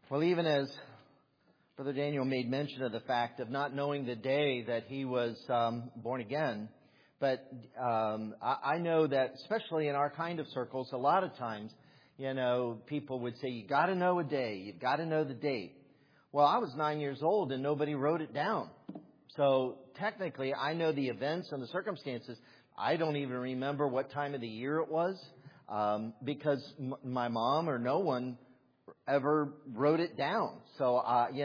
Well, even as Brother Daniel made mention of the fact of not knowing the day that he was born again, but I know that especially in our kind of circles, a lot of times, people would say, you got to know a day, you've got to know the date. Well, I was 9 years old and nobody wrote it down. So technically, I know the events and the circumstances. I don't even remember what time of the year it was because my mom or no one ever wrote it down. So,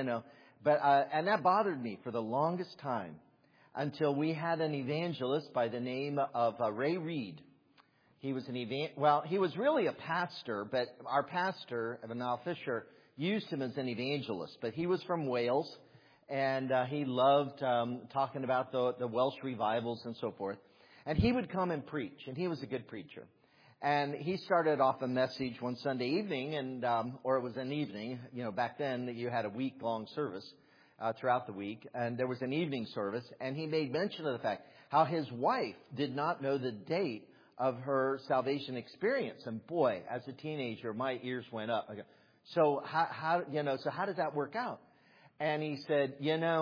and that bothered me for the longest time until we had an evangelist by the name of Ray Reed. He was he was really a pastor, but our pastor, Evanal Fisher, used him as an evangelist. But he was from Wales, and he loved talking about the Welsh revivals and so forth. And he would come and preach, and he was a good preacher. And he started off a message one Sunday evening, or it was an evening. Back then you had a week-long service throughout the week, and there was an evening service. And he made mention of the fact how his wife did not know the date of her salvation experience. And boy, as a teenager, my ears went up. I go, so how does that work out? And he said,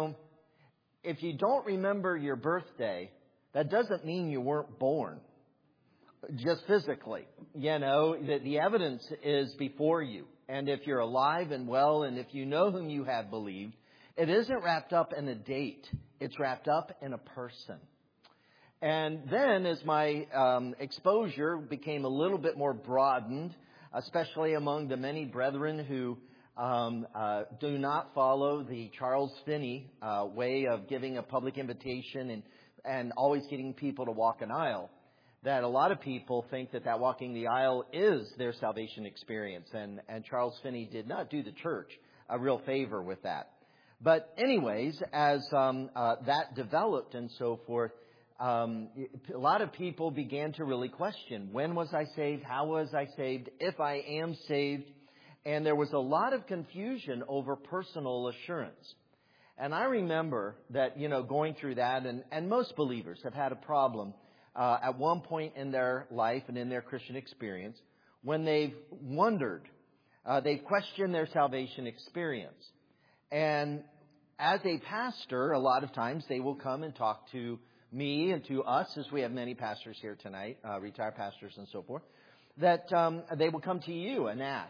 if you don't remember your birthday, that doesn't mean you weren't born. Just physically, the evidence is before you. And if you're alive and well, and if you know whom you have believed, it isn't wrapped up in a date. It's wrapped up in a person. And then as my exposure became a little bit more broadened, especially among the many brethren who do not follow the Charles Finney way of giving a public invitation and always getting people to walk an aisle, that a lot of people think that walking the aisle is their salvation experience. And Charles Finney did not do the church a real favor with that. But anyways, as that developed and so forth, a lot of people began to really question, when was I saved? How was I saved? If I am saved? And there was a lot of confusion over personal assurance. And I remember that, going through that, and most believers have had a problem at one point in their life and in their Christian experience when they've wondered, they've questioned their salvation experience. And as a pastor, a lot of times they will come and talk to me and to us, as we have many pastors here tonight, retired pastors and so forth, that they will come to you and ask.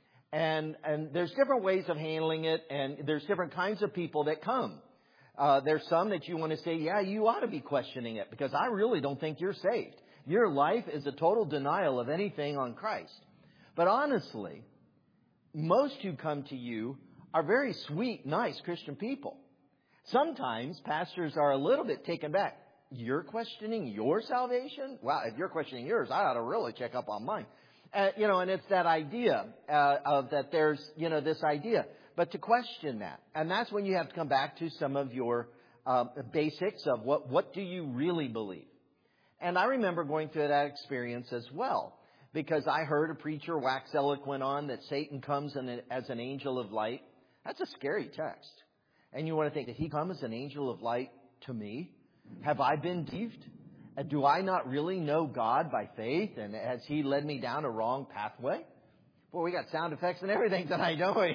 And there's different ways of handling it, and there's different kinds of people that come. There's some that you want to say, yeah, you ought to be questioning it, because I really don't think you're saved. Your life is a total denial of anything on Christ. But honestly, most who come to you are very sweet, nice Christian people. Sometimes pastors are a little bit taken back. You're questioning your salvation? Wow, if you're questioning yours, I ought to really check up on mine. And it's that idea of that there's, this idea. But to question that, and that's when you have to come back to some of your basics of what do you really believe. And I remember going through that experience as well, because I heard a preacher wax eloquent on that Satan comes as an angel of light. That's a scary text. And you want to think, did he come as an angel of light to me? Have I been deceived? Do I not really know God by faith? And has he led me down a wrong pathway? Boy, we got sound effects and everything tonight, don't we?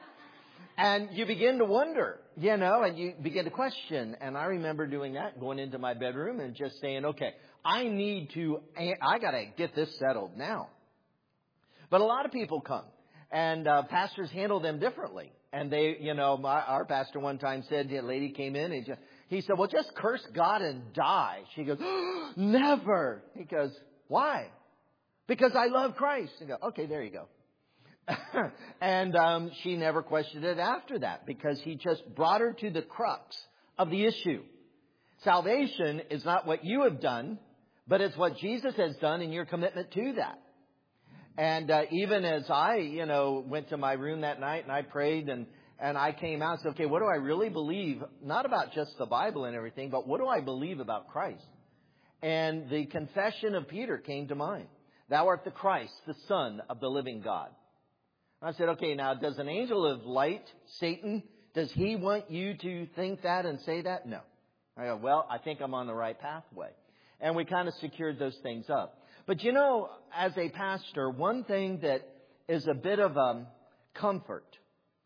And you begin to wonder, and you begin to question. And I remember doing that, going into my bedroom and just saying, okay, I got to get this settled now. But a lot of people come, and pastors handle them differently. And they, our pastor one time said, a lady came in and he said, well, just curse God and die. She goes, oh, never. He goes, why? Because I love Christ. I go, okay, there you go. And she never questioned it after that, because he just brought her to the crux of the issue. Salvation is not what you have done, but it's what Jesus has done and your commitment to that. And even as I, went to my room that night and I prayed and I came out and said, okay, what do I really believe? Not about just the Bible and everything, but what do I believe about Christ? And the confession of Peter came to mind. Thou art the Christ, the Son of the living God. I said, okay, now does an angel of light, Satan, does he want you to think that and say that? No. I go, well, I think I'm on the right pathway. And we kind of secured those things up. But as a pastor, one thing that is a bit of comfort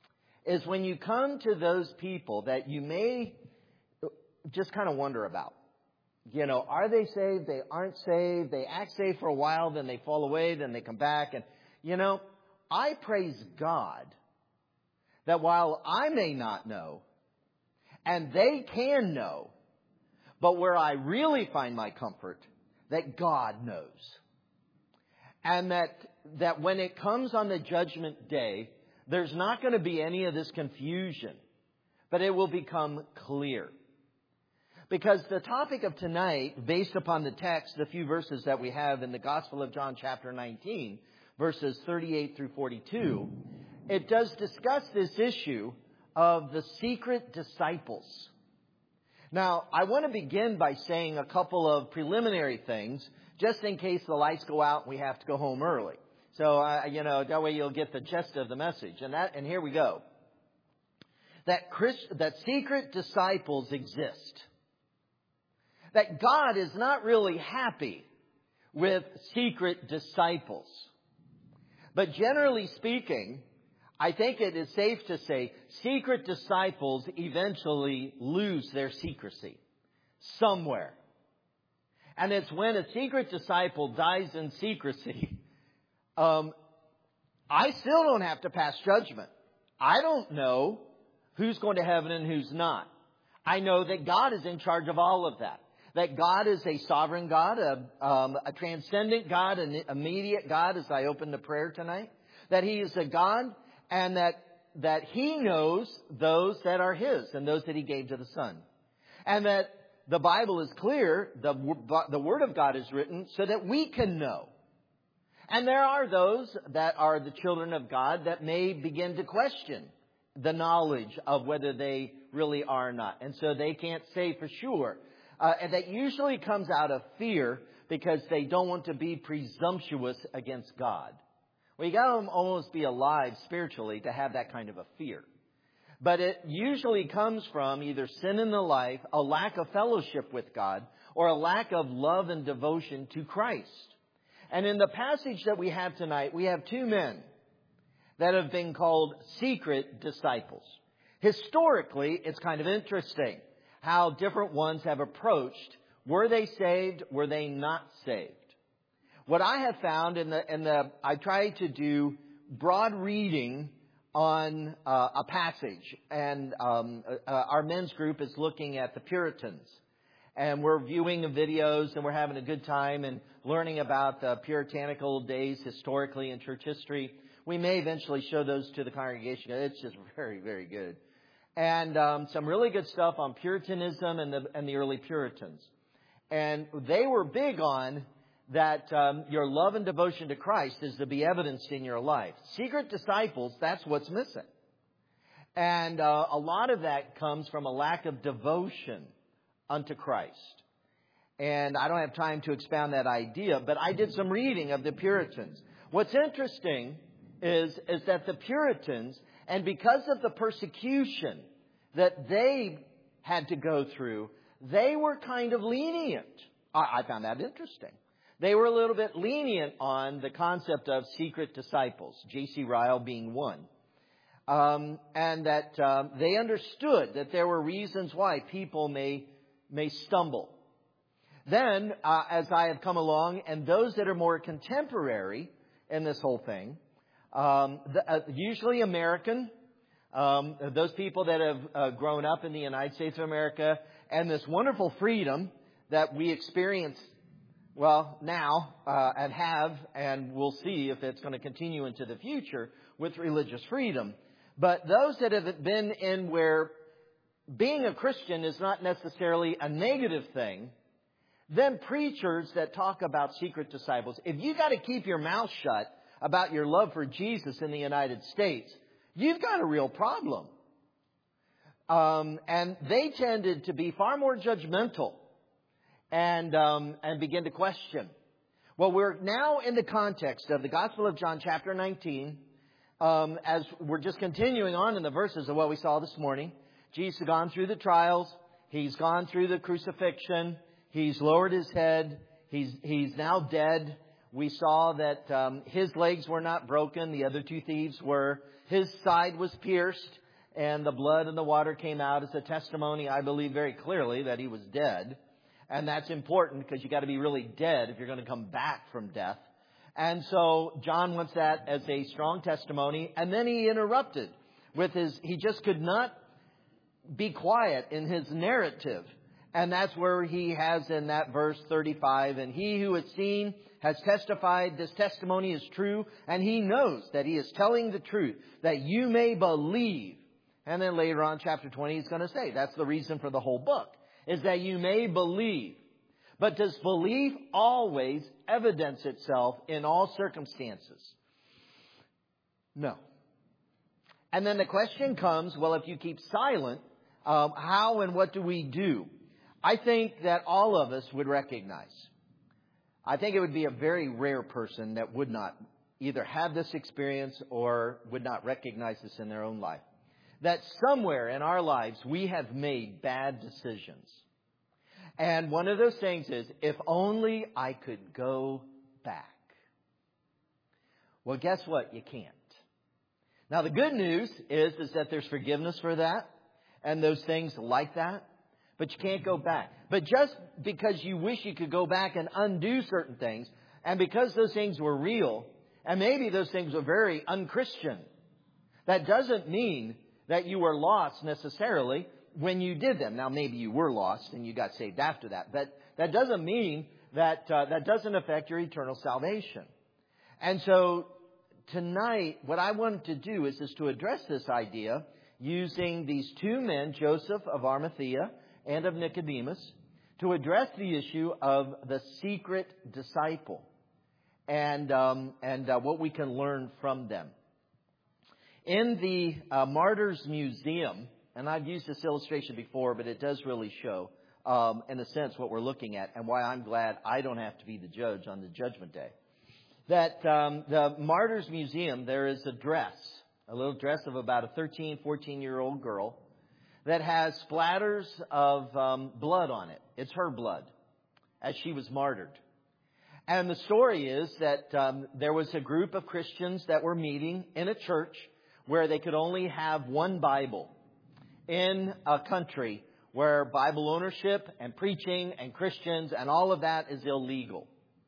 is when you come to those people that you may just kind of wonder about. You know, are they saved? They aren't saved. They act saved for a while, then they fall away, then they come back. And, you know, I praise God that while I may not know, and they can know, but where I really find my comfort, that God knows. And that when it comes on the judgment day, there's not going to be any of this confusion, but it will become clear. Because the topic of tonight, based upon the text, the few verses that we have in the Gospel of John chapter 19, verses 38 through 42, it does discuss this issue of the secret disciples. Now, I want to begin by saying a couple of preliminary things, just in case the lights go out and we have to go home early. So, that way you'll get the gist of the message. And here we go. That secret disciples exist. That God is not really happy with secret disciples. But generally speaking, I think it is safe to say secret disciples eventually lose their secrecy somewhere. And it's when a secret disciple dies in secrecy, I still don't have to pass judgment. I don't know who's going to heaven and who's not. I know that God is in charge of all of that. That God is a sovereign God, a transcendent God, an immediate God, as I open the prayer tonight. That He is a God, and that He knows those that are His and those that He gave to the Son. And that the Bible is clear, the Word of God is written so that we can know. And there are those that are the children of God that may begin to question the knowledge of whether they really are or not. And so they can't say for sure. And that usually comes out of fear because they don't want to be presumptuous against God. Well, you got to almost be alive spiritually to have that kind of a fear. But it usually comes from either sin in the life, a lack of fellowship with God, or a lack of love and devotion to Christ. And in the passage that we have tonight, we have two men that have been called secret disciples. Historically, it's kind of interesting how different ones have approached. Were they saved? Were they not saved? What I have found I try to do broad reading on a passage, and our men's group is looking at the Puritans, and we're viewing the videos and we're having a good time and learning about the puritanical days historically in church history. We may eventually show those to the congregation. It's just very, very good. And some really good stuff on Puritanism and the early Puritans. And they were big on that your love and devotion to Christ is to be evidenced in your life. Secret disciples, that's what's missing. And a lot of that comes from a lack of devotion unto Christ. And I don't have time to expound that idea, but I did some reading of the Puritans. What's interesting is that the Puritans, and because of the persecution that they had to go through, they were kind of lenient. I found that interesting. They were a little bit lenient on the concept of secret disciples, J.C. Ryle being one. And that they understood that there were reasons why people may stumble. Then, as I have come along, and those that are more contemporary in this whole thing, usually American, those people that have grown up in the United States of America, and this wonderful freedom that we experience, now, and we'll see if it's going to continue into the future with religious freedom. But those that have been in where being a Christian is not necessarily a negative thing, then preachers that talk about secret disciples, if you got to keep your mouth shut about your love for Jesus in the United States, you've got a real problem. And they tended to be far more judgmental and begin to question. Well, we're now in the context of the Gospel of John chapter 19, as we're just continuing on in the verses of what we saw this morning. Jesus has gone through the trials. He's gone through the crucifixion. He's lowered his head. He's now dead. We saw that his legs were not broken. The other two thieves were. His side was pierced. and the blood and the water came out as a testimony, I believe very clearly, that he was dead. And that's important because you got to be really dead if you're going to come back from death. And so John wants that as a strong testimony. And then he interrupted with he just could not be quiet in his narrative. And that's where he has in that verse 35, and he who has seen has testified, this testimony is true, and he knows that he is telling the truth, that you may believe. And then later on, chapter 20, he's going to say, that's the reason for the whole book, is that you may believe. But does belief always evidence itself in all circumstances? No. And then the question comes, well, if you keep silent, how and what do we do? I think that all of us would recognize. I think it would be a very rare person that would not either have this experience or would not recognize this in their own life. That somewhere in our lives we have made bad decisions. And one of those things is, if only I could go back. Well, guess what? You can't. Now, the good news is that there's forgiveness for that and those things like that. But you can't go back. But just because you wish you could go back and undo certain things, and because those things were real, and maybe those things were very unchristian, that doesn't mean that you were lost necessarily when you did them. Now, maybe you were lost and you got saved after that. But that doesn't mean that that doesn't affect your eternal salvation. And so tonight, what I wanted to do is to address this idea using these two men, Joseph of Arimathea and of Nicodemus, to address the issue of the secret disciple and what we can learn from them. In the Martyrs Museum, and I've used this illustration before, but it does really show, in a sense, what we're looking at and why I'm glad I don't have to be the judge on the Judgment Day. That the Martyrs Museum, there is a little dress of about a 13, 14-year-old girl, that has splatters of blood on it. It's her blood, as she was martyred. And the story is that there was a group of Christians that were meeting in a church where they could only have one Bible in a country where Bible ownership and preaching and Christians and all of that is illegal.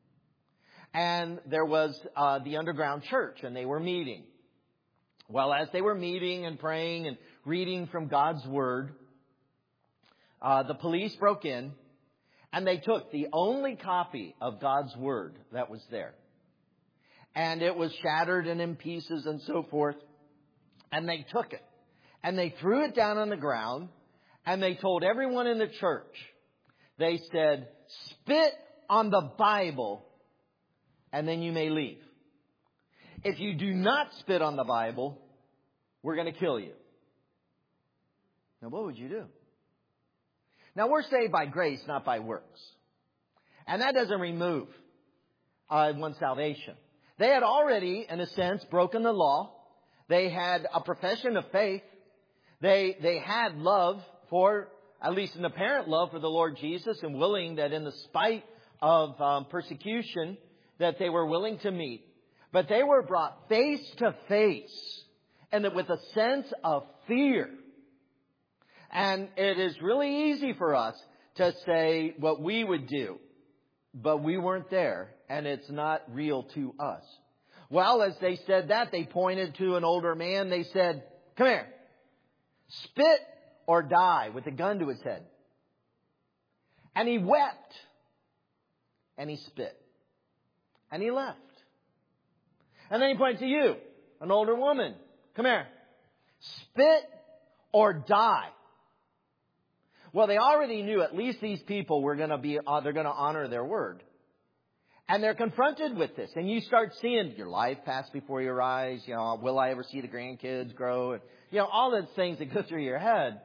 And there was the underground church, and they were meeting. Well, as they were meeting and praying and reading from God's Word, the police broke in and they took the only copy of God's Word that was there. And it was shattered and in pieces and so forth. And they took it and they threw it down on the ground and they told everyone in the church, they said, spit on the Bible and then you may leave. If you do not spit on the Bible, we're going to kill you. Now, what would you do? Now, we're saved by grace, not by works. And that doesn't remove one's salvation. They had already, in a sense, broken the law. They had a profession of faith. They had love for, at least an apparent love for the Lord Jesus, and willing that in the spite of persecution, that they were willing to meet. But they were brought face to face, and with a sense of fear. And it is really easy for us to say what we would do, but we weren't there, and it's not real to us. Well, as they said that, they pointed to an older man. They said, come here, spit or die, with a gun to his head. And he wept, and he spit, and he left. And then he pointed to you, an older woman. Come here. Spit or die. Well, they already knew at least these people were going to they're going to honor their word. And they're confronted with this. And you start seeing your life pass before your eyes. You know, will I ever see the grandkids grow? And, you know, all those things that go through your head.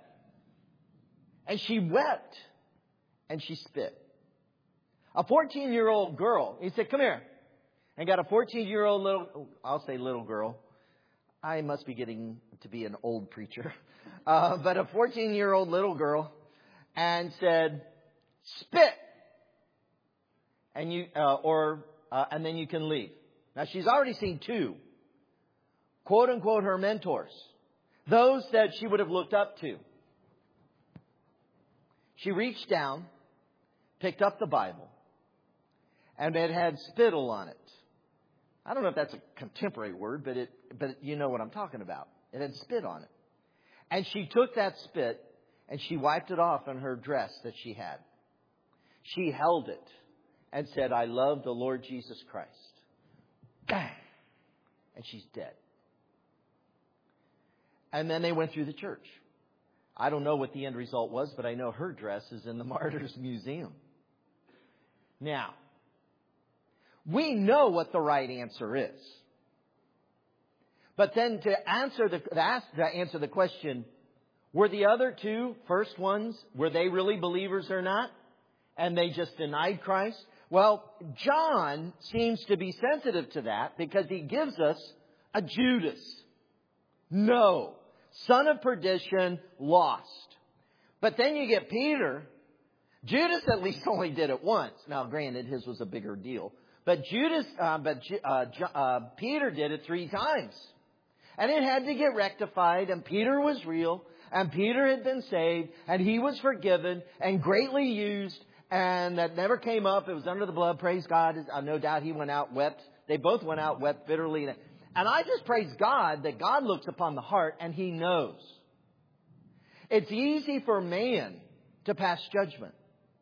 And she wept. And she spit. A 14-year-old girl. He said, come here. And got a 14-year-old little girl. I must be getting to be an old preacher. But a 14-year-old little girl. And said, spit. And and then you can leave. Now she's already seen two, quote unquote, her mentors those that she would have looked up to. She reached down, picked up the Bible, and it had spittle on it. I don't know if that's a contemporary word, but you know what I'm talking about. It had spit on it. And she took that spit and she wiped it off on her dress that she had. She held it and said, "I love the Lord Jesus Christ." Bang! And she's dead. And then they went through the church. I don't know what the end result was, but I know her dress is in the Martyrs Museum. Now, we know what the right answer is. But then to answer the question, were the other two first ones, were they really believers or not? And they just denied Christ? Well, John seems to be sensitive to that because he gives us a Judas. No. Son of perdition, lost. But then you get Peter. Judas at least only did it once. Now, granted, his was a bigger deal. But Peter did it 3 times. And it had to get rectified. And Peter was real. And Peter had been saved. And he was forgiven and greatly used. And that never came up. It was under the blood. Praise God. No doubt he went out, wept. They both went out, wept bitterly. And I just praise God that God looks upon the heart and He knows. It's easy for man to pass judgment.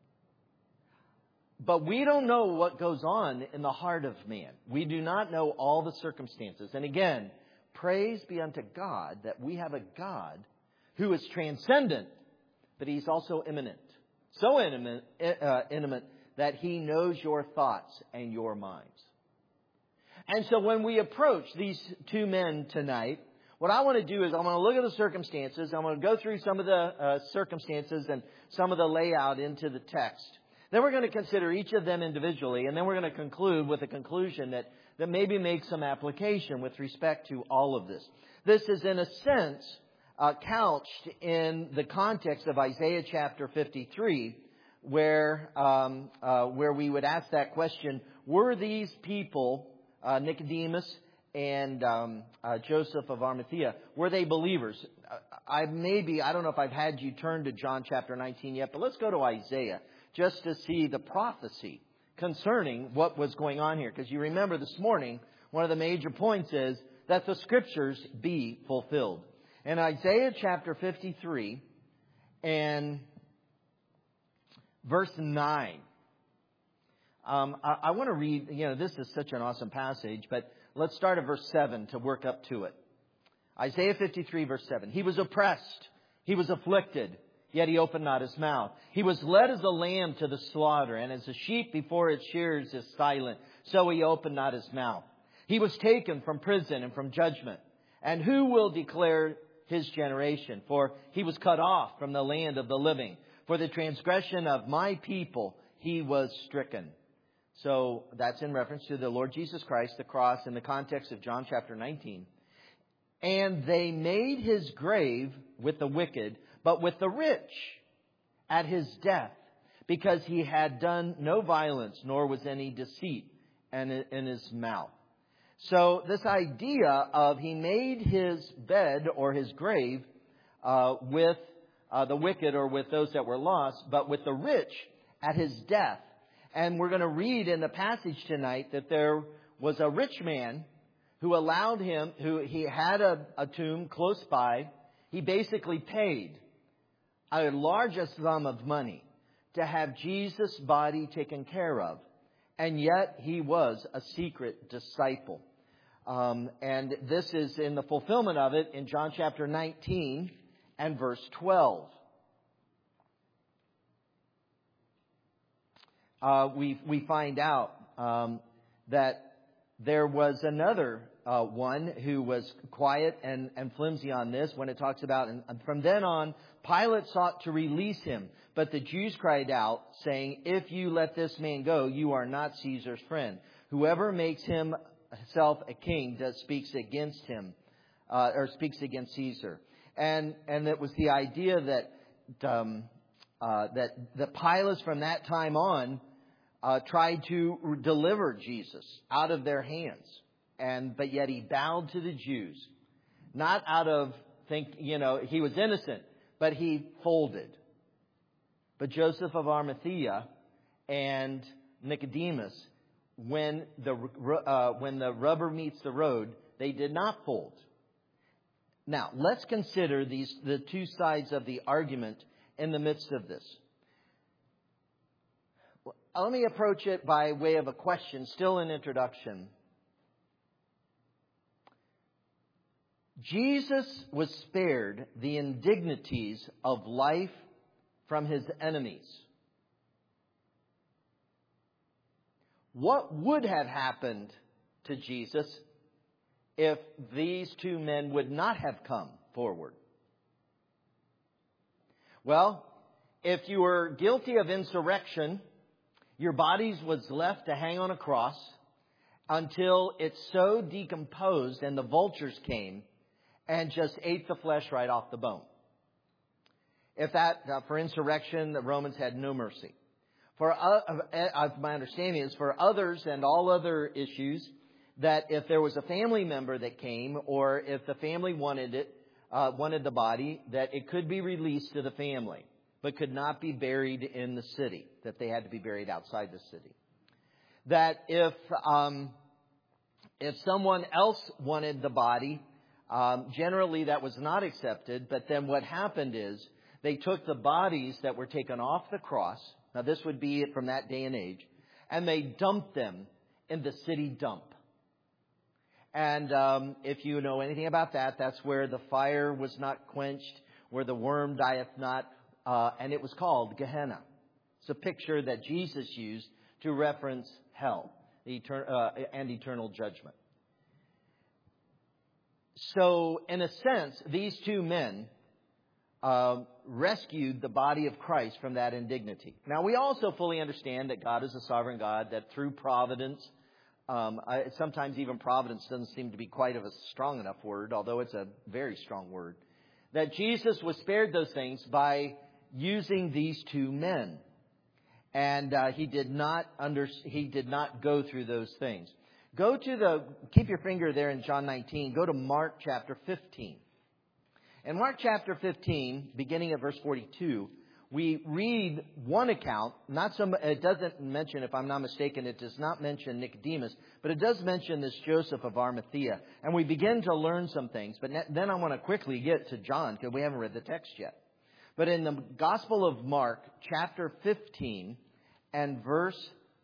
But we don't know what goes on in the heart of man. We do not know all the circumstances. And again, praise be unto God that we have a God who is transcendent, but He's also immanent. So intimate that He knows your thoughts and your minds. And so when we approach these 2 men tonight, what I want to do is I'm going to look at the circumstances. I'm going to go through some of the circumstances and some of the layout into the text. Then we're going to consider each of them individually. And then we're going to conclude with a conclusion that maybe makes some application with respect to all of this. This is in a sense couched in the context of Isaiah chapter 53, where we would ask that question, were these people, Nicodemus and Joseph of Arimathea, were they believers? I don't know if I've had you turn to John chapter 19 yet, but let's go to Isaiah just to see the prophecy concerning what was going on here. Because you remember this morning, one of the major points is that the Scriptures be fulfilled. In Isaiah chapter 53 and verse 9, I want to read, this is such an awesome passage, but let's start at verse 7 to work up to it. Isaiah 53 verse 7. He was oppressed. He was afflicted, yet He opened not His mouth. He was led as a lamb to the slaughter, and as a sheep before its shears is silent, so He opened not His mouth. He was taken from prison and from judgment. And who will declare His generation? For He was cut off from the land of the living. For the transgression of my people He was stricken. So that's in reference to the Lord Jesus Christ, the cross, in the context of John chapter 19. And they made His grave with the wicked, but with the rich at His death, because He had done no violence, nor was any deceit in His mouth. So this idea of He made His bed or His grave with the wicked or with those that were lost, but with the rich at His death. And we're going to read in the passage tonight that there was a rich man who he had a tomb close by. He basically paid a large sum of money to have Jesus' body taken care of. And yet he was a secret disciple. And this is in the fulfillment of it in John chapter 19 and verse 12. We find out that there was another one who was quiet and flimsy on this when it talks about, and from then on, Pilate sought to release Him. But the Jews cried out, saying, "If you let this man go, you are not Caesar's friend. Whoever makes himself a king speaks against him, or speaks against Caesar." And it was the idea that the Pilate from that time on tried to deliver Jesus out of their hands. But yet He bowed to the Jews, not out of he was innocent, but he folded. But Joseph of Arimathea and Nicodemus, when the rubber meets the road, they did not fold. Now, let's consider the two sides of the argument in the midst of this. Let me approach it by way of a question, still an introduction. Jesus was spared the indignities of life from his enemies. What would have happened to Jesus if these two men would not have come forward? Well, if you were guilty of insurrection, your bodies was left to hang on a cross until it so decomposed and the vultures came and just ate the flesh right off the bone. If that, for insurrection, the Romans had no mercy. My understanding is for others and all other issues, that if there was a family member that came, or if the family wanted the body, that it could be released to the family, but could not be buried in the city, that they had to be buried outside the city. That if someone else wanted the body, generally that was not accepted, but then what happened is they took the bodies that were taken off the cross, now this would be from that day and age, and they dumped them in the city dump. And if you know anything about that, that's where the fire was not quenched, where the worm dieth not, and it was called Gehenna. It's a picture that Jesus used to reference hell and eternal judgment. So, in a sense, these two men rescued the body of Christ from that indignity. Now, we also fully understand that God is a sovereign God, that through providence, sometimes even providence doesn't seem to be quite of a strong enough word, although it's a very strong word, that Jesus was spared those things by using these two men. And he did not go through those things. Keep your finger there in John 19. Go to Mark chapter 15. In Mark chapter 15, beginning at verse 42, we read one account. It doesn't mention, if I'm not mistaken, it does not mention Nicodemus, but it does mention this Joseph of Arimathea. And we begin to learn some things. But then I want to quickly get to John, because we haven't read the text yet. But in the Gospel of Mark, chapter 15, and verse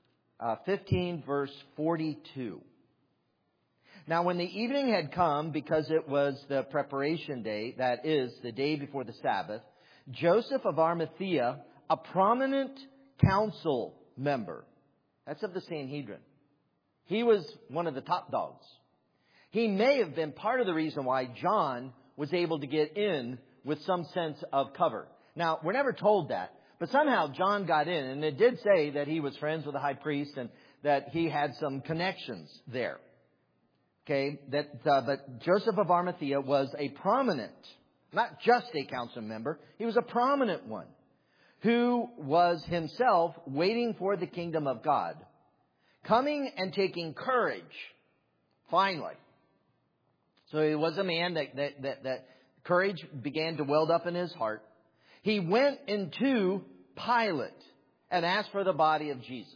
42. Now, when the evening had come, because it was the preparation day, that is, the day before the Sabbath, Joseph of Arimathea, a prominent council member, that's of the Sanhedrin. He was one of the top dogs. He may have been part of the reason why John was able to get in with some sense of cover. Now, we're never told that, but somehow John got in, and it did say that he was friends with the high priest and that he had some connections there. Okay, but Joseph of Arimathea was a prominent, not just a council member, he was a prominent one who was himself waiting for the kingdom of God, coming and taking courage, finally. So he was a man that courage began to weld up in his heart. He went into Pilate and asked for the body of Jesus.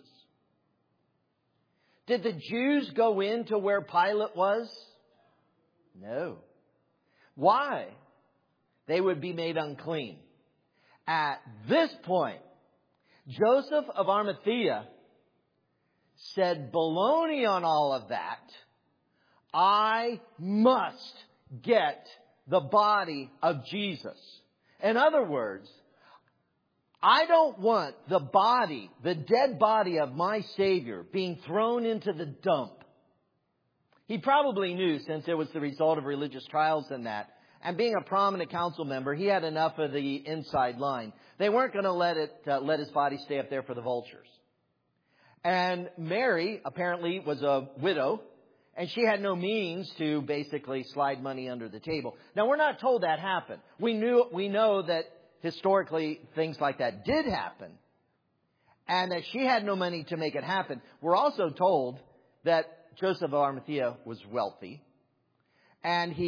Did the Jews go into where Pilate was? No. Why? They would be made unclean. At this point, Joseph of Arimathea said, baloney on all of that. I must get the body of Jesus. In other words, I don't want the body, the dead body of my Savior being thrown into the dump. He probably knew, since it was the result of religious trials and that. And being a prominent council member, he had enough of the inside line. They weren't going to let his body stay up there for the vultures. And Mary apparently was a widow, and she had no means to basically slide money under the table. Now, we're not told that happened. We know that historically things like that did happen, and that she had no money to make it happen. We're also told that Joseph of Arimathea was wealthy, and he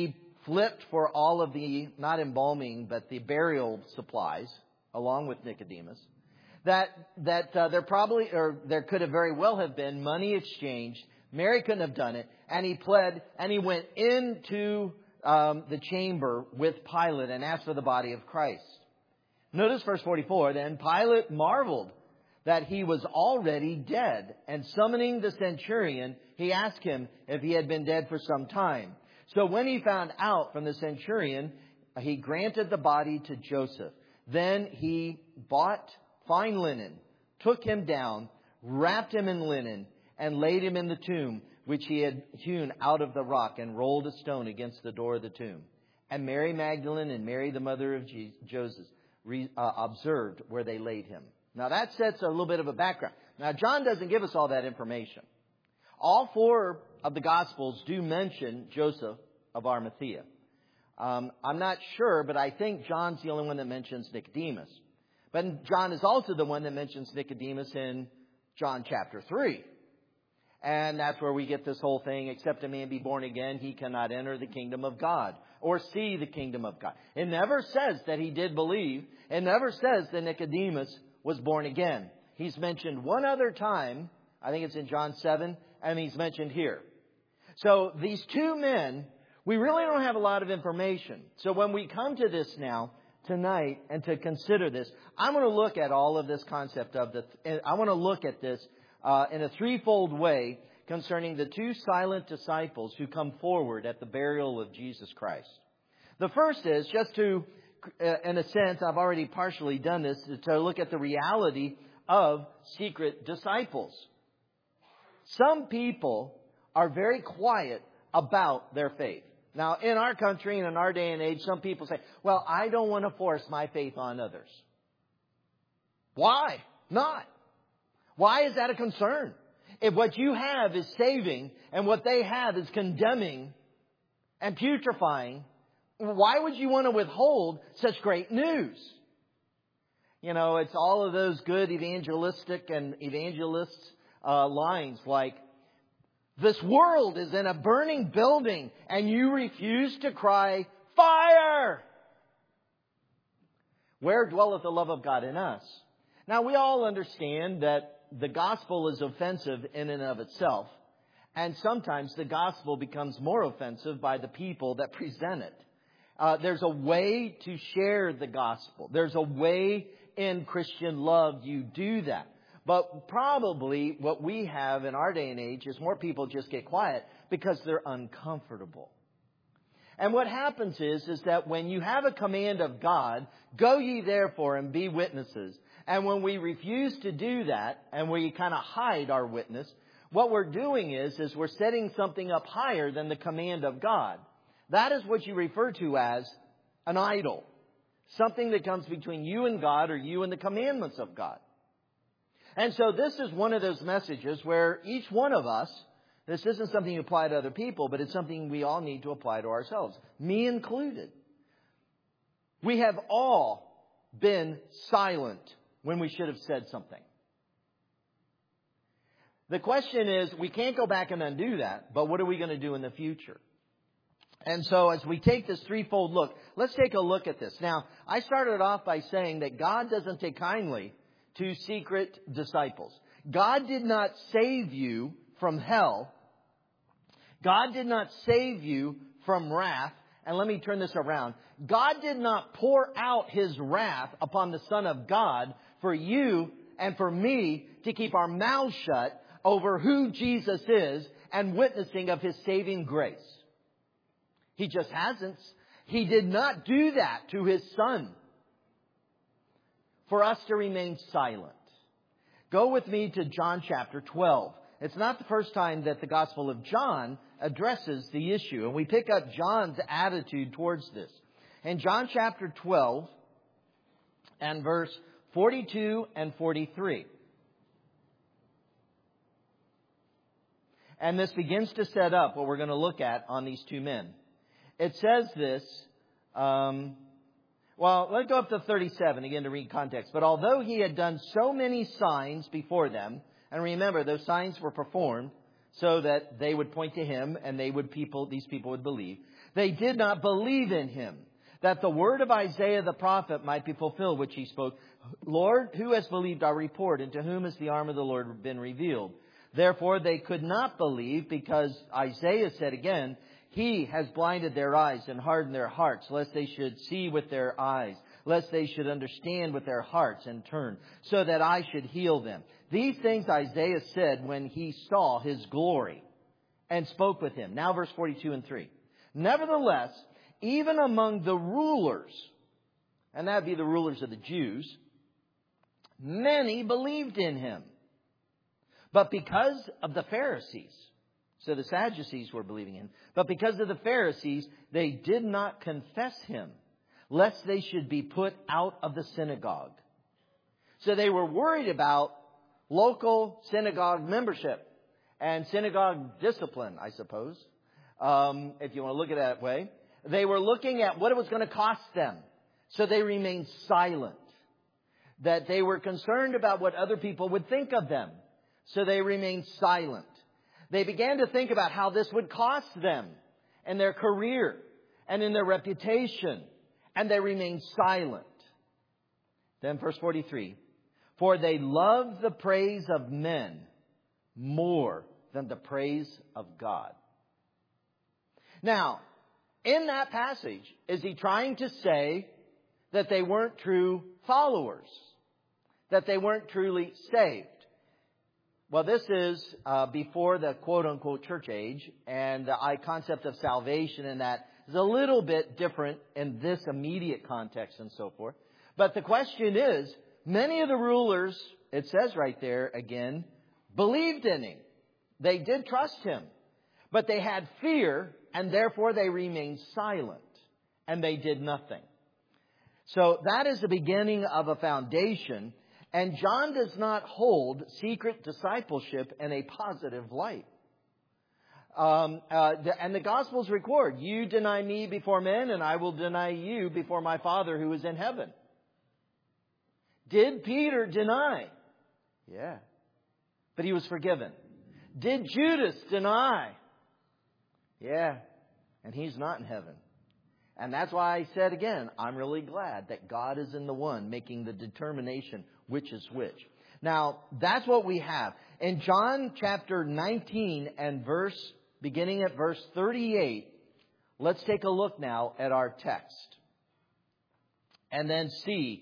flipped for all of the, not embalming, but the burial supplies, along with Nicodemus, that there probably, or there could have very well have been money exchanged. Mary couldn't have done it. And he pled, and he went into the chamber with Pilate and asked for the body of Christ. Notice verse 44, then Pilate marveled that he was already dead. And summoning the centurion, he asked him if he had been dead for some time. So when he found out from the centurion, he granted the body to Joseph. Then he bought fine linen, took him down, wrapped him in linen, and laid him in the tomb, which he had hewn out of the rock, and rolled a stone against the door of the tomb. And Mary Magdalene and Mary, the mother of Joseph, observed where they laid him. Now that sets a little bit of a background. Now John doesn't give us all that information. All four of the Gospels do mention Joseph of Arimathea. I'm not sure, but I think John's the only one that mentions Nicodemus. But John is also the one that mentions Nicodemus in John chapter 3. And that's where we get this whole thing, except a man be born again, he cannot enter the kingdom of God or see the kingdom of God. It never says that he did believe. It never says that Nicodemus was born again. He's mentioned one other time, I think it's in John 7, and he's mentioned here. So these two men, we really don't have a lot of information. So when we come to this now, tonight, and to consider this, I'm going to look at all of this concept of I want to look at this in a threefold way concerning the two silent disciples who come forward at the burial of Jesus Christ. The first is just to, in a sense, I've already partially done this, to look at the reality of secret disciples. Some people are very quiet about their faith. Now, in our country and in our day and age, some people say, well, I don't want to force my faith on others. Why not? Why is that a concern? If what you have is saving and what they have is condemning and putrefying, why would you want to withhold such great news? You know, it's all of those good evangelistic and evangelists lines like, this world is in a burning building and you refuse to cry, fire! Where dwelleth the love of God in us? Now, we all understand that the gospel is offensive in and of itself. And sometimes the gospel becomes more offensive by the people that present it. There's a way to share the gospel. There's a way in Christian love you do that. But probably what we have in our day and age is more people just get quiet because they're uncomfortable. And what happens is that when you have a command of God, go ye therefore and be witnesses. And when we refuse to do that and we kind of hide our witness, what we're doing is we're setting something up higher than the command of God. That is what you refer to as an idol. Something that comes between you and God or you and the commandments of God. And so this is one of those messages where each one of us, this isn't something you apply to other people, but it's something we all need to apply to ourselves, me included. We have all been silent when we should have said something. The question is, we can't go back and undo that, but what are we going to do in the future? And so as we take this threefold look, let's take a look at this. Now, I started off by saying that God doesn't take kindly to secret disciples. God did not save you from hell. God did not save you from wrath. And let me turn this around. God did not pour out His wrath upon the Son of God for you and for me to keep our mouths shut over who Jesus is and witnessing of His saving grace. He just hasn't. He did not do that to His Son for us to remain silent. Go with me to John chapter 12. It's not the first time that the Gospel of John addresses the issue. And we pick up John's attitude towards this. In John chapter 12 and verse 42 and 43. And this begins to set up what we're going to look at on these two men. It says this, well, let's go up to 37 again to read context. But although He had done so many signs before them, and remember, those signs were performed, so that they would point to him and these people would believe. They did not believe in him, that the word of Isaiah the prophet might be fulfilled, which he spoke. Lord, who has believed our report, and to whom has the arm of the Lord been revealed? Therefore they could not believe, because Isaiah said again, he has blinded their eyes and hardened their hearts, lest they should see with their eyes, lest they should understand with their hearts and turn, so that I should heal them. These things Isaiah said when he saw his glory and spoke with him. Now verse 42 and 3. Nevertheless, even among the rulers, and that would be the rulers of the Jews, many believed in him. But because of the Pharisees, so the Sadducees were believing in him, but because of the Pharisees, they did not confess him, lest they should be put out of the synagogue. So they were worried about local synagogue membership and synagogue discipline, I suppose, if you want to look at it that way. They were looking at what it was going to cost them. So they remained silent. That they were concerned about what other people would think of them. So they remained silent. They began to think about how this would cost them in their career and in their reputation. And they remained silent. Then verse 43. For they love the praise of men more than the praise of God. Now, in that passage, is he trying to say that they weren't true followers? That they weren't truly saved? Well, this is before the quote-unquote church age, and the concept of salvation in that is a little bit different in this immediate context and so forth. But the question is, many of the rulers, it says right there again, believed in him. They did trust him. But they had fear, and therefore they remained silent. And they did nothing. So that is the beginning of a foundation. And John does not hold secret discipleship in a positive light. And the Gospels record, you deny me before men, and I will deny you before my Father who is in heaven. Did Peter deny? Yeah. But he was forgiven. Did Judas deny? Yeah. And he's not in heaven. And that's why I said again, I'm really glad that God is in the one making the determination which is which. Now, that's what we have. In John chapter 19 and beginning at verse 38, let's take a look now at our text. And then see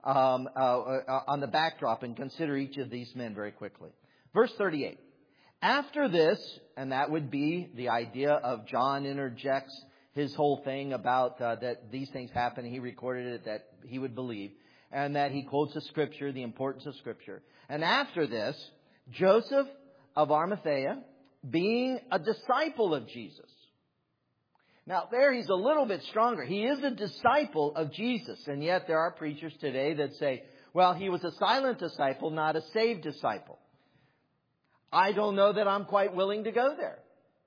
on the backdrop and consider each of these men very quickly. Verse 38. After this, and that would be the idea of John interjects his whole thing about that these things happen. He recorded it that he would believe. And that he quotes the Scripture, the importance of Scripture. And after this, Joseph of Arimathea, being a disciple of Jesus. Now there he's a little bit stronger. He is a disciple of Jesus. And yet there are preachers today that say, well, he was a silent disciple, not a saved disciple. I don't know that I'm quite willing to go there.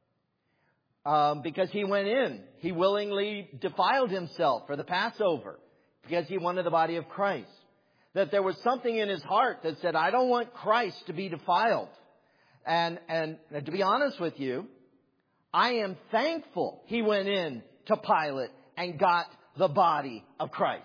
Because he went in. He willingly defiled himself for the Passover. Because he wanted the body of Christ. That there was something in his heart that said, I don't want Christ to be defiled. And to be honest with you, I am thankful he went in to Pilate and got the body of Christ.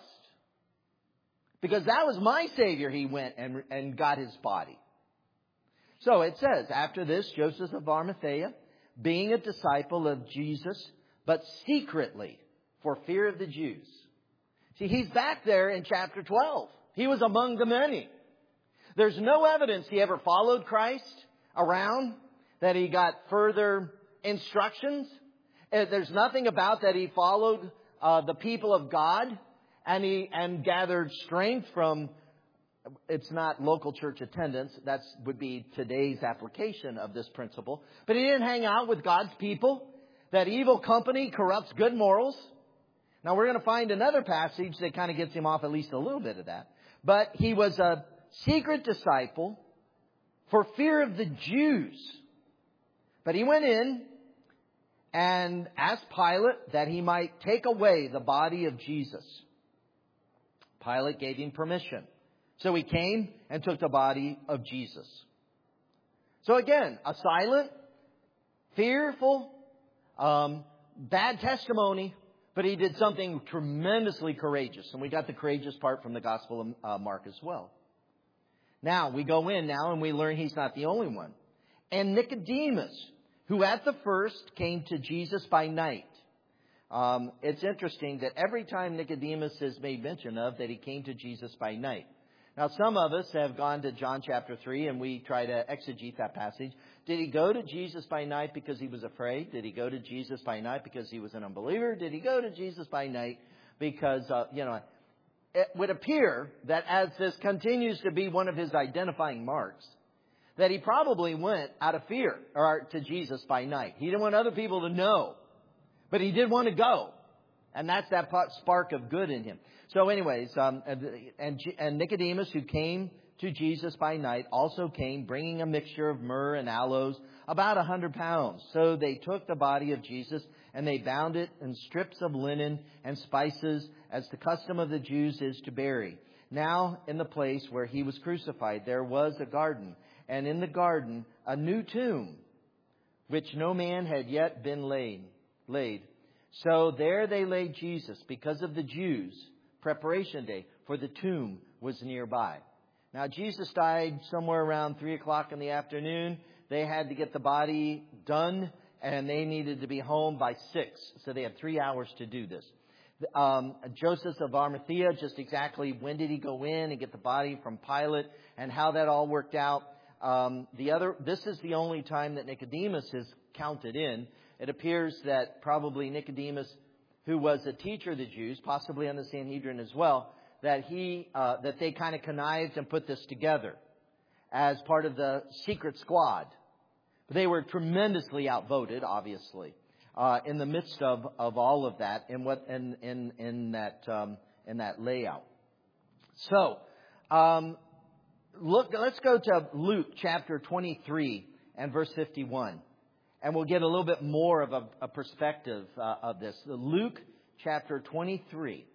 Because that was my Savior. He went and got his body. So it says, after this, Joseph of Arimathea, being a disciple of Jesus, but secretly for fear of the Jews. See, he's back there in chapter 12. He was among the many. There's no evidence he ever followed Christ around, that he got further instructions. There's nothing about that he followed the people of God and gathered strength from, it's not local church attendance. That would be today's application of this principle. But he didn't hang out with God's people. That evil company corrupts good morals. Now we're going to find another passage that kind of gets him off at least a little bit of that. But he was a secret disciple for fear of the Jews. But he went in and asked Pilate that he might take away the body of Jesus. Pilate gave him permission. So he came and took the body of Jesus. So again, a silent fearful, bad testimony, but he did something tremendously courageous. And we got the courageous part from the Gospel of Mark as well. Now, we go in now and we learn he's not the only one. And Nicodemus, who at the first came to Jesus by night. It's interesting that every time Nicodemus is made mention of, that he came to Jesus by night. Now, some of us have gone to John chapter 3 and we try to exegete that passage. Did he go to Jesus by night because he was afraid? Did he go to Jesus by night because he was an unbeliever? Did he go to Jesus by night because, it would appear that as this continues to be one of his identifying marks, that he probably went out of fear or to Jesus by night. He didn't want other people to know, but he did want to go. And that's that spark of good in him. So anyways, and Nicodemus, who came to Jesus by night, also came bringing a mixture of myrrh and aloes, about 100 pounds. So they took the body of Jesus and they bound it in strips of linen and spices, as the custom of the Jews is to bury. Now in the place where he was crucified, there was a garden, and in the garden a new tomb, which no man had yet been laid. So there they laid Jesus because of the Jews' preparation day, for the tomb was nearby. Now, Jesus died somewhere around 3 o'clock in the afternoon. They had to get the body done, and they needed to be home by 6. So they had 3 hours to do this. Joseph of Arimathea, just exactly when did he go in and get the body from Pilate, and how that all worked out. This is the only time that Nicodemus is counted in. It appears that probably Nicodemus, who was a teacher of the Jews, possibly on the Sanhedrin as well, that they kind of connived and put this together as part of the secret squad. But they were tremendously outvoted, obviously, in the midst of all of that, in that layout. So, let's go to Luke chapter 23 and verse 51. And we'll get a little bit more of a perspective of this. Luke chapter 23,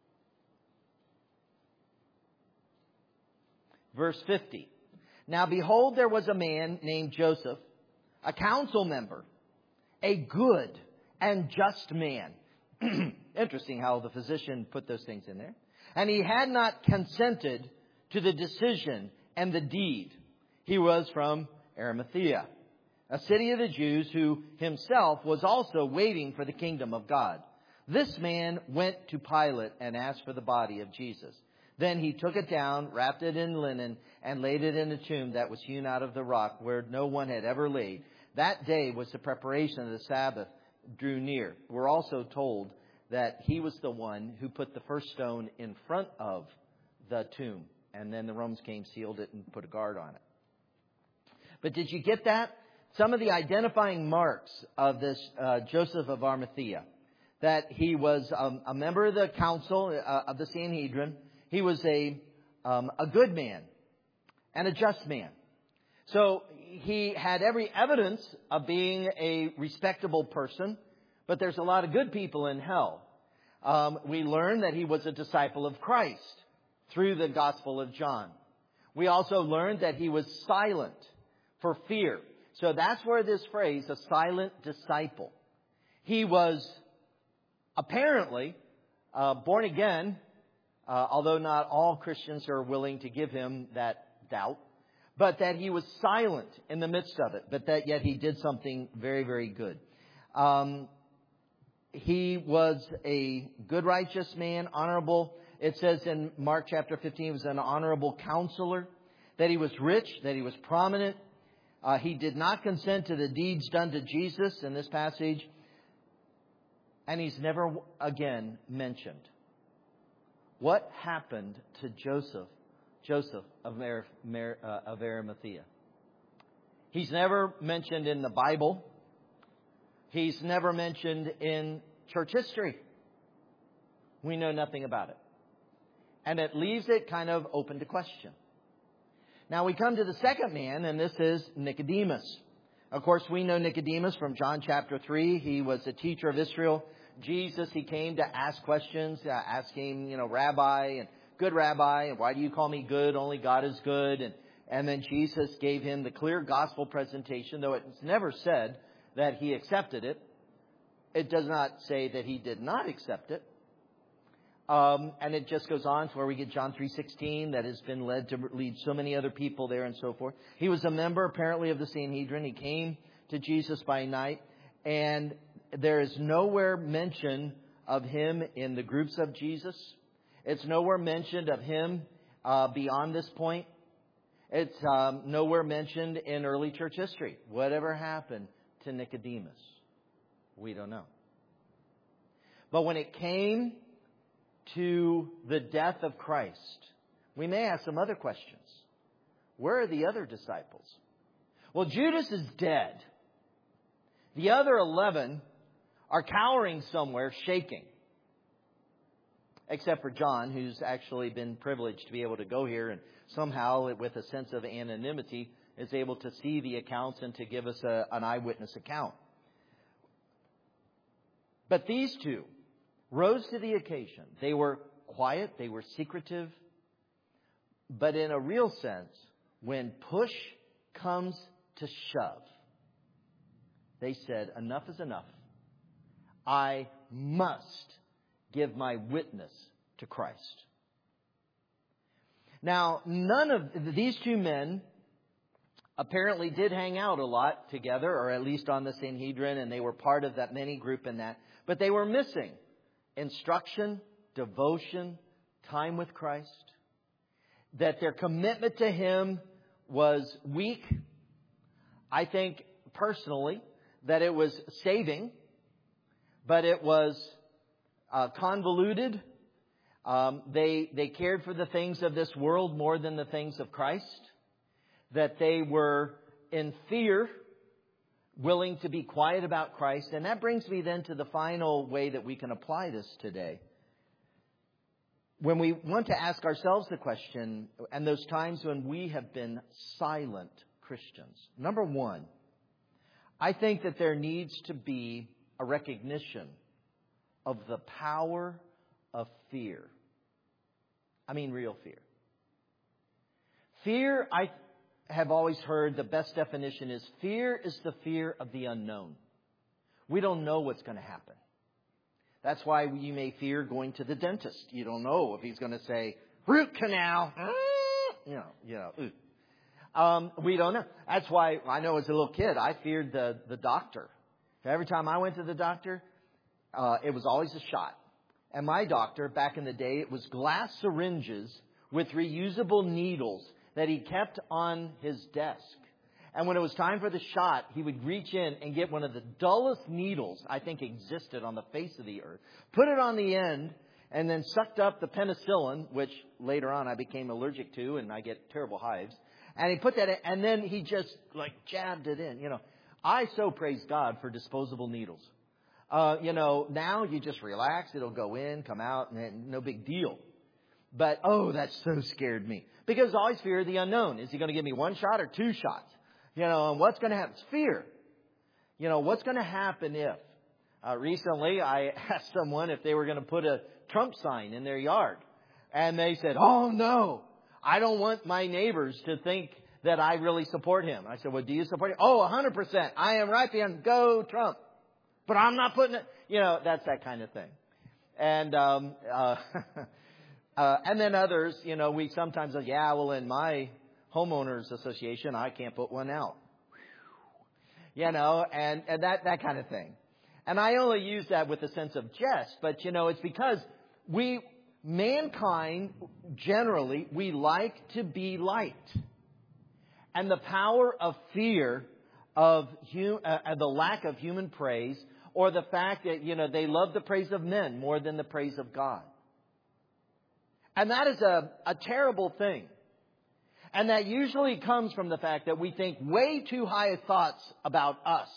verse 50. Now behold, there was a man named Joseph, a council member, a good and just man. Interesting how the physician put those things in there. And he had not consented to the decision and the deed. He was from Arimathea, a city of the Jews, who himself was also waiting for the kingdom of God. This man went to Pilate and asked for the body of Jesus. Then he took it down, wrapped it in linen, and laid it in a tomb that was hewn out of the rock, where no one had ever laid. That day was the preparation of the Sabbath drew near. We're also told that he was the one who put the first stone in front of the tomb. And then the Romans came, sealed it, and put a guard on it. But did you get that? Some of the identifying marks of this Joseph of Arimathea, that he was a member of the council of the Sanhedrin. He was a good man and a just man. So he had every evidence of being a respectable person, but there's a lot of good people in hell. We learn that he was a disciple of Christ through the Gospel of John. We also learned that he was silent for fear. So that's where this phrase, a silent disciple. He was apparently born again, although not all Christians are willing to give him that doubt, but that he was silent in the midst of it, but that yet he did something very, very good. He was a good, righteous man, honorable. It says in Mark chapter 15, he was an honorable counselor, that he was rich, that he was prominent. He did not consent to the deeds done to Jesus in this passage. And he's never again mentioned. What happened to Joseph of Arimathea? He's never mentioned in the Bible. He's never mentioned in church history. We know nothing about it. And it leaves it kind of open to question. Now we come to the second man, and this is Nicodemus. Of course, we know Nicodemus from John chapter 3. He was a teacher of Israel. Jesus, he came to ask questions, asking, Rabbi, and good Rabbi, and why do you call me good? Only God is good. And then Jesus gave him the clear gospel presentation, though it's never said that he accepted it. It does not say that he did not accept it. And it just goes on to where we get John 3:16 that has been led to lead so many other people there and so forth. He was a member apparently of the Sanhedrin. He came to Jesus by night, and there is nowhere mention of him in the groups of Jesus. It's nowhere mentioned of him beyond this point. It's nowhere mentioned in early church history. Whatever happened to Nicodemus? We don't know. But when it came to the death of Christ, we may ask some other questions. Where are the other disciples? Well, Judas is dead. The other 11 are cowering somewhere, shaking. Except for John, who's actually been privileged to be able to go here and somehow, with a sense of anonymity, is able to see the accounts and to give us an eyewitness account. But these two rose to the occasion. They were quiet, they were secretive, but in a real sense, when push comes to shove, they said, enough is enough. I must give my witness to Christ. Now, none of these two men apparently did hang out a lot together, or at least on the Sanhedrin, and they were part of that many group in that. But they were missing instruction, devotion, time with Christ. That their commitment to Him was weak. I think personally that it was saving, but it was convoluted. They cared for the things of this world more than the things of Christ. That they were in fear, willing to be quiet about Christ. And that brings me then to the final way that we can apply this today. When we want to ask ourselves the question, and those times when we have been silent Christians. Number one, I think that there needs to be a recognition of the power of fear. I mean real fear. Fear, I have always heard the best definition is fear is the fear of the unknown. We don't know what's going to happen. That's why you may fear going to the dentist. You don't know if he's going to say, root canal. We don't know. That's why I know as a little kid, I feared the doctor. Every time I went to the doctor, it was always a shot. And my doctor, back in the day, it was glass syringes with reusable needles that he kept on his desk. And when it was time for the shot, he would reach in and get one of the dullest needles I think existed on the face of the earth, put it on the end, and then sucked up the penicillin, which later on I became allergic to, and I get terrible hives. And he put that in, and then he just jabbed it in. I so praise God for disposable needles. Now you just relax. It'll go in, come out, and no big deal. But, that so scared me. Because I always fear the unknown. Is he going to give me one shot or two shots? And what's going to happen? It's fear. What's going to happen if? Recently, I asked someone if they were going to put a Trump sign in their yard. And they said, oh, no, I don't want my neighbors to think that I really support him. I said, well, do you support him? Oh, 100%. I am right behind. Go Trump. But I'm not putting it. That's that kind of thing. And and then others, we sometimes say, in my homeowners association, I can't put one out. And that kind of thing. And I only use that with a sense of jest, but it's because mankind, generally, we like to be liked. And the power of fear of the lack of human praise, or the fact that, they love the praise of men more than the praise of God. And that is a terrible thing. And that usually comes from the fact that we think way too high thoughts about us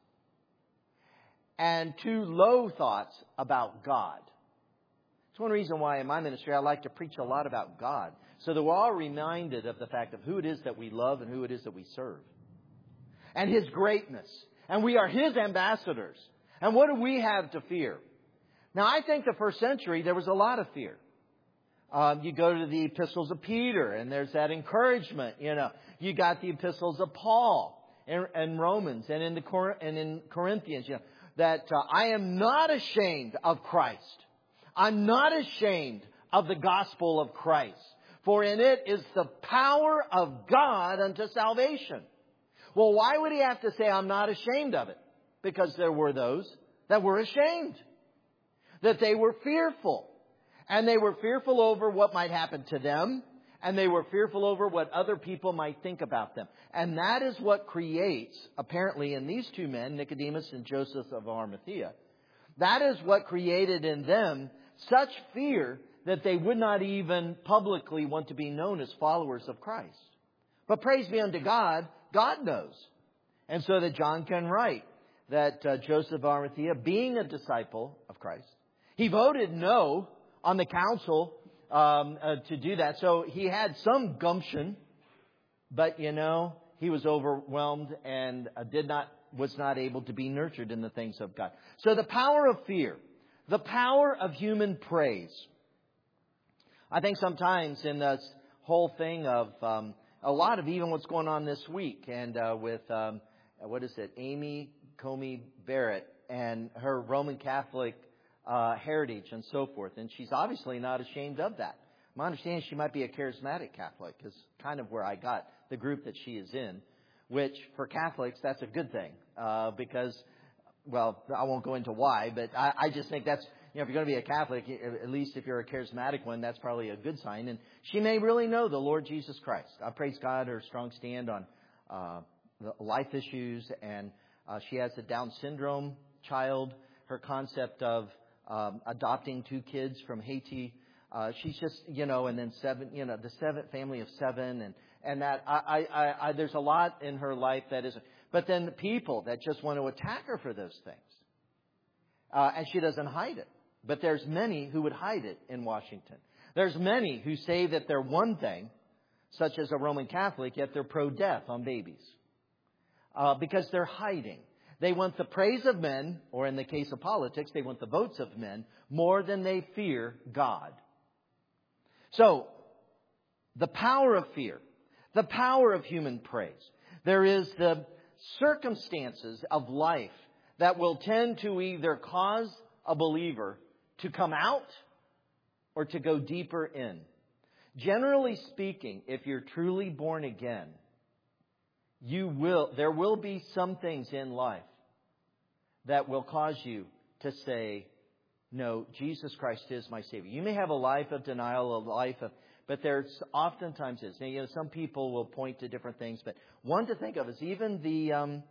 and too low thoughts about God. It's one reason why in my ministry I like to preach a lot about God, so that we're all reminded of the fact of who it is that we love and who it is that we serve. And His greatness. And we are His ambassadors. And what do we have to fear? Now, I think the first century there was a lot of fear. You go to the epistles of Peter, and there's that encouragement. You got the epistles of Paul, in Romans and in Corinthians, that I am not ashamed of Christ. I'm not ashamed of the gospel of Christ. For in it is the power of God unto salvation. Well, why would he have to say, I'm not ashamed of it? Because there were those that were ashamed. That they were fearful. And they were fearful over what might happen to them. And they were fearful over what other people might think about them. And that is what creates, apparently in these two men, Nicodemus and Joseph of Arimathea, that is what created in them such fear that they would not even publicly want to be known as followers of Christ. But praise be unto God, God knows. And so that John can write that Joseph of Arimathea, being a disciple of Christ, he voted no on the council to do that. So he had some gumption, but he was overwhelmed and was not able to be nurtured in the things of God. So the power of fear, the power of human praise. I think sometimes in this whole thing of a lot of even what's going on this week and with Amy Coney Barrett and her Roman Catholic heritage and so forth. And she's obviously not ashamed of that. My understanding she might be a charismatic Catholic is kind of where I got the group that she is in, which for Catholics, that's a good thing because, well, I won't go into why, but I just think that's, if you're going to be a Catholic, at least if you're a charismatic one, that's probably a good sign. And she may really know the Lord Jesus Christ. I praise God, her strong stand on life issues, and she has a Down syndrome child. Her concept of adopting 2 kids from Haiti. She's just, and then 7, the 7 family of 7, and that I there's a lot in her life that is, but then the people that just want to attack her for those things, and she doesn't hide it. But there's many who would hide it in Washington. There's many who say that they're one thing, such as a Roman Catholic, yet they're pro-death on babies, because they're hiding. They want the praise of men, or in the case of politics, they want the votes of men more than they fear God. So, the power of fear, the power of human praise. There is the circumstances of life that will tend to either cause a believer to come out or to go deeper in. Generally speaking, if you're truly born again, there will be some things in life that will cause you to say, no, Jesus Christ is my Savior. You may have a life of denial, but there's oftentimes is. Now, some people will point to different things, but one to think of is even the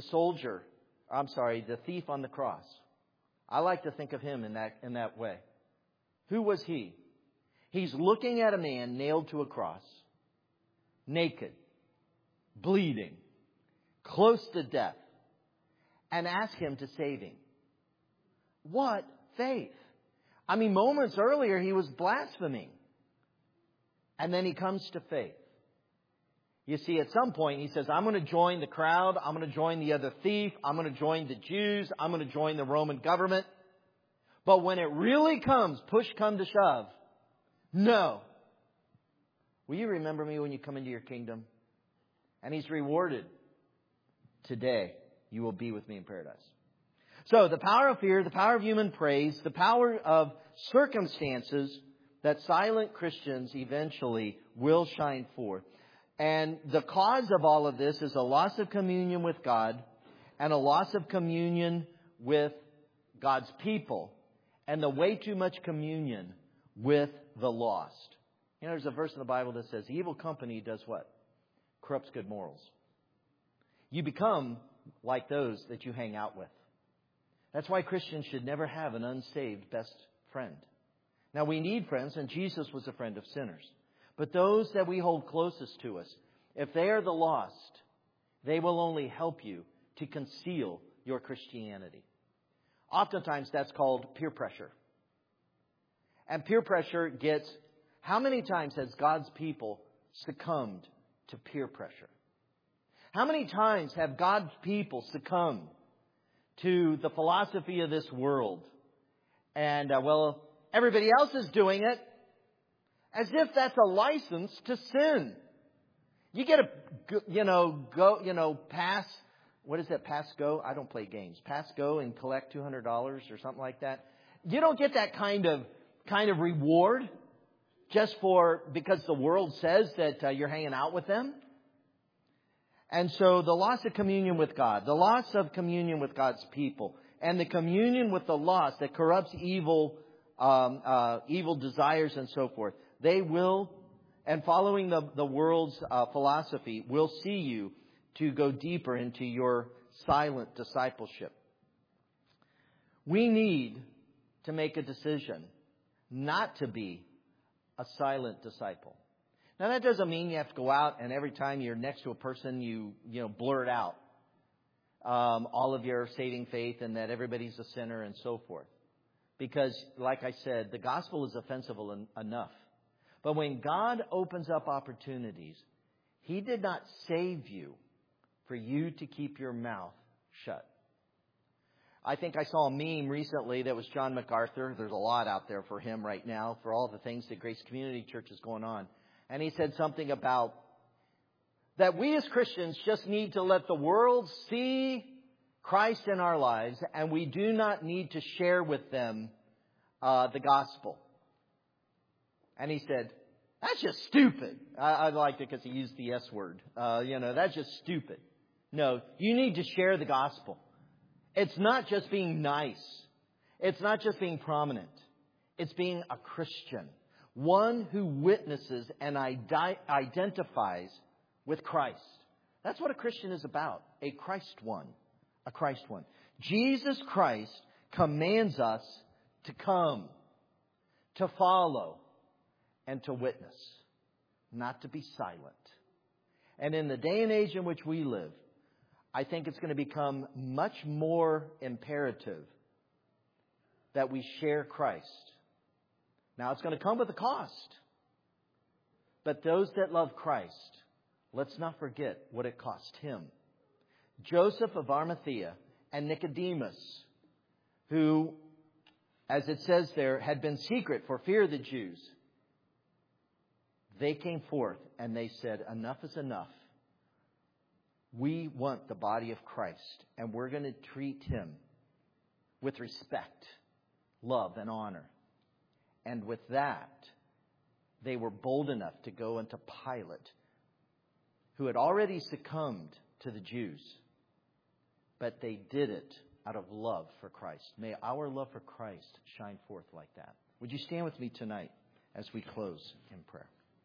thief on the cross. I like to think of him in that way. Who was he? He's looking at a man nailed to a cross, naked, bleeding, close to death, and ask him to save him. What faith! I mean, moments earlier he was blaspheming. And then he comes to faith. You see, at some point he says, I'm going to join the crowd. I'm going to join the other thief. I'm going to join the Jews. I'm going to join the Roman government. But when it really comes, push come to shove, no. Will you remember me when you come into your kingdom? And he's rewarded. Today, you will be with me in paradise. So the power of fear, the power of human praise, the power of circumstances that silent Christians eventually will shine forth. And the cause of all of this is a loss of communion with God and a loss of communion with God's people and the way too much communion with the lost. There's a verse in the Bible that says, evil company does what? Corrupts good morals. You become like those that you hang out with. That's why Christians should never have an unsaved best friend. Now, we need friends, and Jesus was a friend of sinners. But those that we hold closest to us, if they are the lost, they will only help you to conceal your Christianity. Oftentimes, that's called peer pressure. And peer pressure gets... How many times has God's people succumbed to peer pressure? How many times have God's people succumbed to the philosophy of this world? And, everybody else is doing it, as if that's a license to sin. You get pass, what is that, pass go? I don't play games. Pass go and collect $200 or something like that. You don't get that kind of reward just because the world says that you're hanging out with them. And so the loss of communion with God, the loss of communion with God's people, and the communion with the lost that corrupts evil desires and so forth, they will, and following the world's philosophy, will see you to go deeper into your silent discipleship. We need to make a decision not to be a silent disciple. Now, that doesn't mean you have to go out and every time you're next to a person, you blurt out all of your saving faith and that everybody's a sinner and so forth. Because, like I said, the gospel is offensive enough. But when God opens up opportunities, He did not save you for you to keep your mouth shut. I think I saw a meme recently that was John MacArthur. There's a lot out there for him right now for all the things that Grace Community Church is going on. And he said something about that we as Christians just need to let the world see Christ in our lives, and we do not need to share with them the gospel. And he said, that's just stupid. I liked it because he used the S word. That's just stupid. No, you need to share the gospel. It's not just being nice. It's not just being prominent. It's being a Christian. One who witnesses and identifies with Christ. That's what a Christian is about. A Christ one. A Christ one. Jesus Christ commands us to come, to follow, and to witness. Not to be silent. And in the day and age in which we live, I think it's going to become much more imperative that we share Christ. Now, it's going to come with a cost. But those that love Christ, let's not forget what it cost him. Joseph of Arimathea and Nicodemus, who, as it says there, had been secret for fear of the Jews, they came forth and they said, enough is enough. We want the body of Christ, and we're going to treat him with respect, love, and honor. And with that, they were bold enough to go into Pilate, who had already succumbed to the Jews. But they did it out of love for Christ. May our love for Christ shine forth like that. Would you stand with me tonight as we close in prayer?